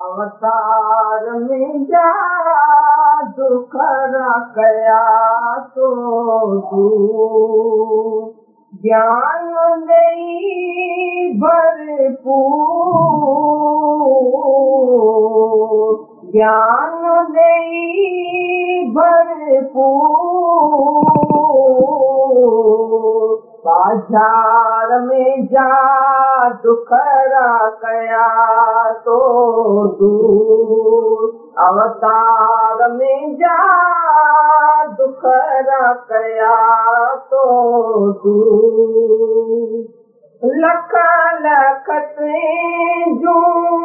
अवतार में जा दुखरा कया तो तू ज्ञान दई भरपूर ज्ञान दई भरपूर बाजार में जा दुखरा कया तो दूर अवतार में जा दुखरा कया तो दूर लख लख जो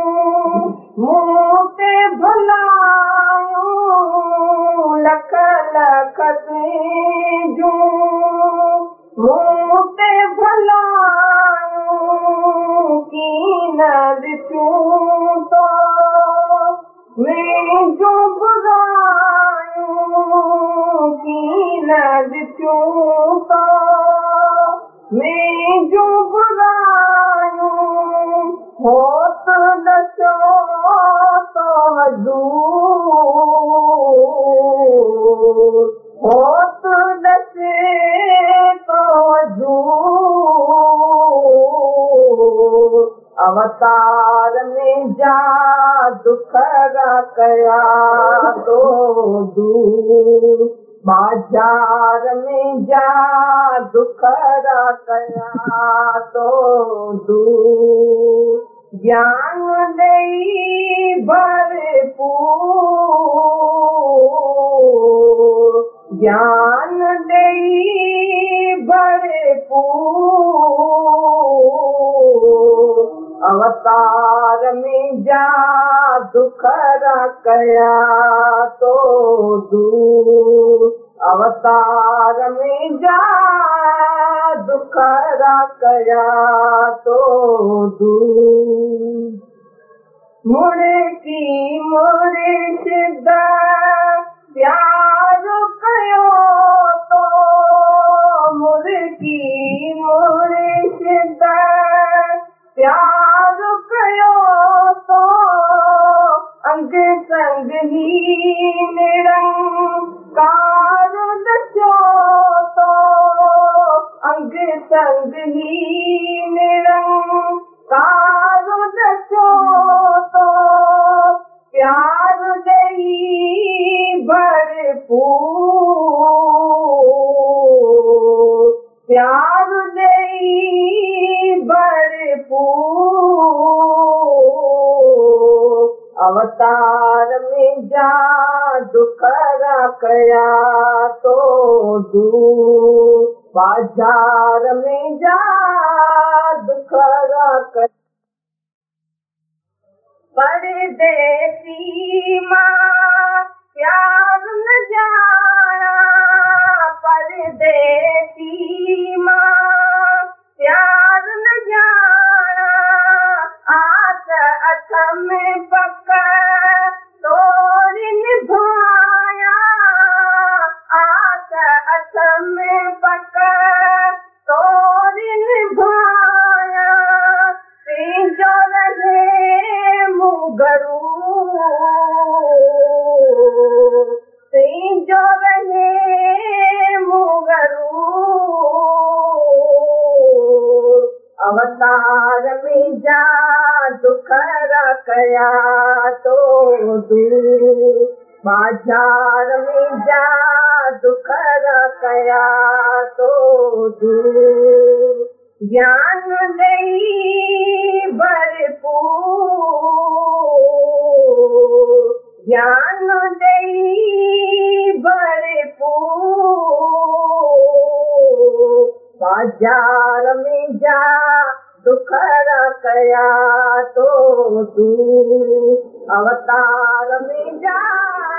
मुँह ते भलायूं लख लख जो मुँह ते भलायूं की न ॾिसूं तो में जो बुरायूं की न ॾिसूं तो में जो बुरायूं हो तो ॾसो तो हज़ूर हो तो ॾसे तो हज़ूर अवतार में जा दुखरा कया तो दूर बाजार में जा दुखरा कया तो दूर ज्ञान दई भरपूर ज्ञान दई भरपूर अवतार में जा दुखरा कया तो दूर अवतार में जा दुखरा कया तो दूर मुर्गी मुर्शिद प्यार कयो तो मुर्गी मुर्शिद प्यार कयो तो अंग संग ही निरंकार दसो तो अंग संग ही निरंकार दसो तो प्यार दई भरपूर प्यार दई भरपूर अवतार में जा दुखरा कया तो दूर बाजार में जा दुखरा कया परदेसी मां प्यार न जाना परदेसी मां प्यार न जाना आस अथ में पक तोरी निभाया आस अथ में पक तोरी निभाया जो रहे मुगरू जो रहे मुगरू अवतार में जा दुखरा कया तो दूर बाजार में जा दुखरा कया तो दूर ज्ञान दई भरपूर ज्ञान दई भरपूर बाजार में जा दुखरा कया तो दूर अवतार में जा